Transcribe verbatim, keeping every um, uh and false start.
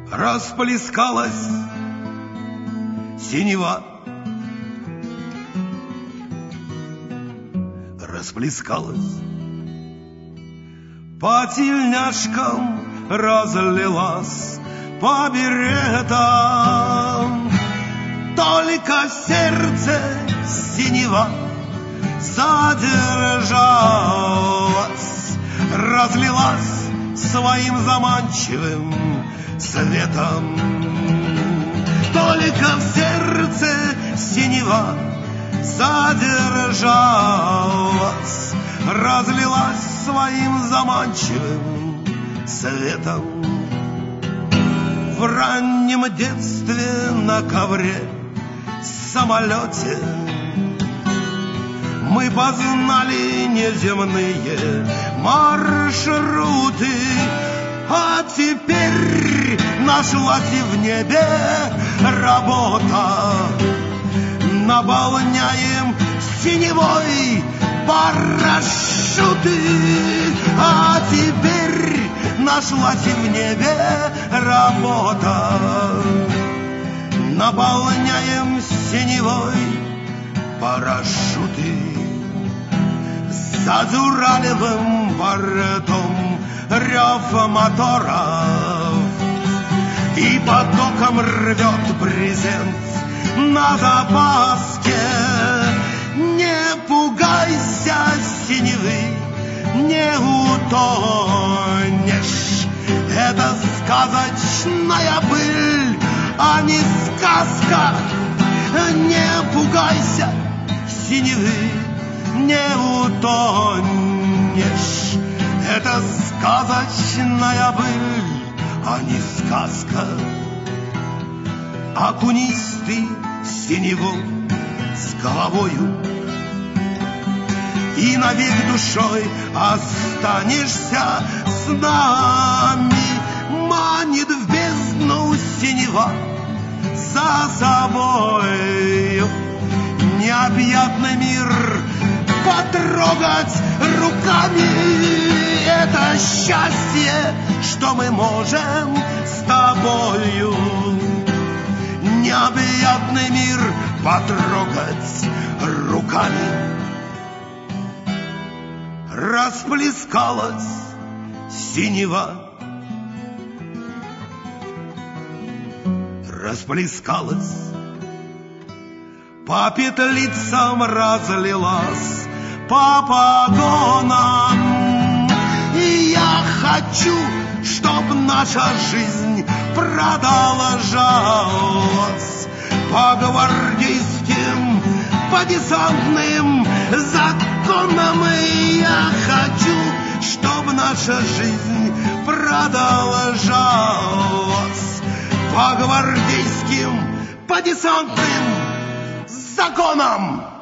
расплескалась синева, расплескалась по тельняшкам, разлилась по беретам. Только в сердце синева задержалась, разлилась своим заманчивым светом. Только в сердце синева задержалась, разлилась своим заманчивым светом. В раннем детстве на ковре самолете мы познали неземные маршруты, а теперь нашлась и в небе работа. Наполняем синевой парашюты, а теперь нашлась и в небе работа. Наполняем синевой парашюты. За Дуралевым бортом рев моторов, и потоком рвет брезент на запаске. Не пугайся синевы, не утонешь. Это сказочная быль, а не сказка. Не пугайся синевы, не утонешь. Это сказочная быль, а не сказка. Окунись ты в синеву с головою, и навек душой останешься с нами. Манит в бездну синева за собою. Необъятный мир потрогать руками. Это счастье, что мы можем с тобою. Необъятный мир потрогать руками. Расплескалась синева, расплескалась по петлицам, разлилась по погонам. И я хочу, чтоб наша жизнь продолжалась по гвардейским, по десантным законам. И я хочу, чтоб наша жизнь продолжалась по гвардейским, по десантным законам.